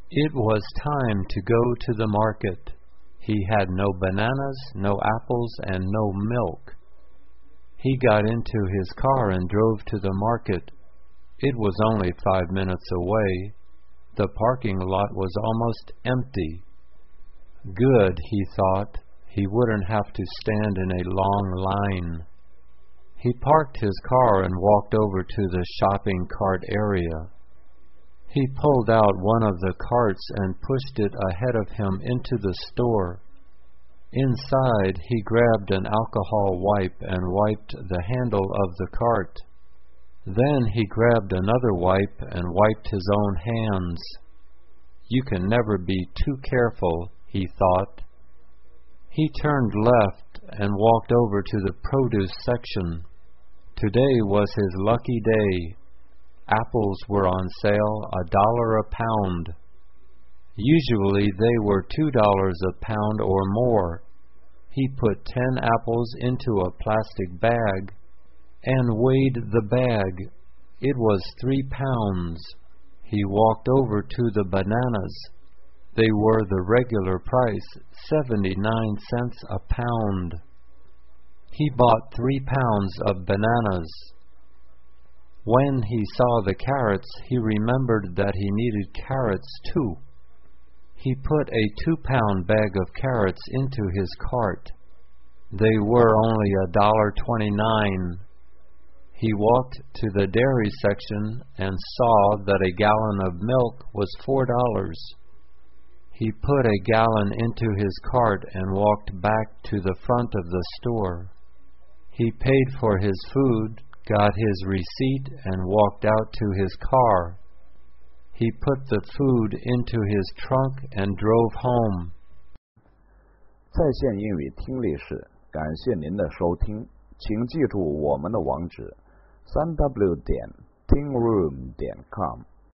It was time to go to the market. He had no bananas, no apples, and no milk. He got into his car and drove to the market. It was only 5 minutes away. The parking lot was almost empty. Good, he thought. He wouldn't have to stand in a long line. He parked his car and walked over to the shopping cart area. He pulled out one of the carts and pushed it ahead of him into the store. Inside, he grabbed an alcohol wipe and wiped the handle of the cart. Then he grabbed another wipe and wiped his own hands. You can never be too careful, he thought. He turned left and walked over to the produce section. Today was his lucky day. Apples were on sale, $1 a pound. Usually they were $2 a pound or more. He put 10 apples into a plastic bag and weighed the bag. It was 3 pounds. He walked over to the bananas. They were the regular price, 79 cents a pound. He bought 3 pounds of bananas. When he saw the carrots, he remembered that he needed carrots too. He put a 2-pound bag of carrots into his cart. They were only $1.29. He walked to the dairy section and saw that a gallon of milk was $4. He put a gallon into his cart and walked back to the front of the store. He paid for his food, got his receipt, and walked out to his car. He put the food into his trunk and drove home. 在线英语听力室，感谢您的收听，请记住我们的网址：3w.tingroom.com。